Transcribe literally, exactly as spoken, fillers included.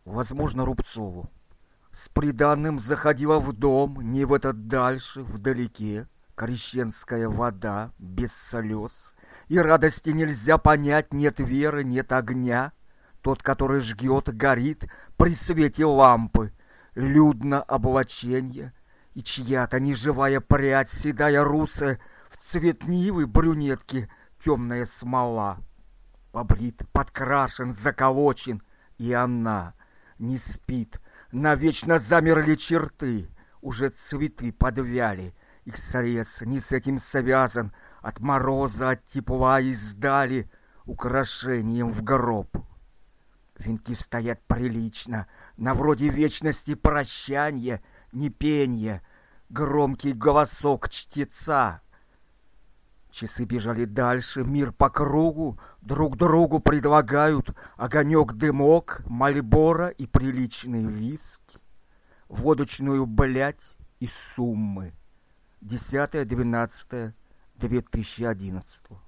возможно, Рубцову. С приданым заходила в дом, не в этот дальше, вдалеке, крещенская вода, без слез. И радости нельзя понять, нет веры, нет огня. Тот, который жгет, горит при свете лампы. Людно облаченье, и чья-то неживая прядь, седая русая, в цвет нивы брюнетки темная смола. Побрит, подкрашен, заколочен, и она не спит. Навечно замерли черты, уже цветы подвяли. Их срез не с этим связан, от мороза, от тепла издали украшением в гроб. Венки стоят прилично, на вроде вечности прощанья, не пенья, громкий голосок чтеца. Часы бежали дальше, мир по кругу, друг другу предлагают огонек, дымок, мальборо и приличные виски, водочную блядь и суммы. десятое двенадцатое две тысячи одиннадцатого